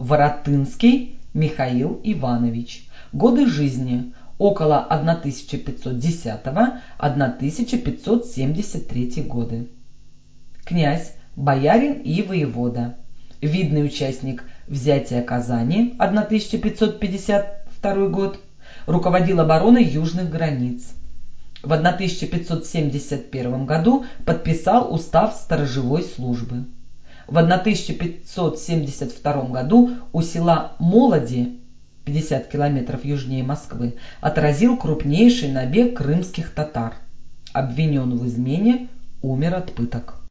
Воротынский Михаил Иванович. Годы жизни около 1510-1573 годы. Князь, боярин и воевода. Видный участник взятия Казани 1552 год. Руководил обороной южных границ. В 1571 году подписал устав сторожевой службы. В 1572 году у села Молоди, 50 километров южнее Москвы, отразил крупнейший набег крымских татар. Обвинен в измене, умер от пыток.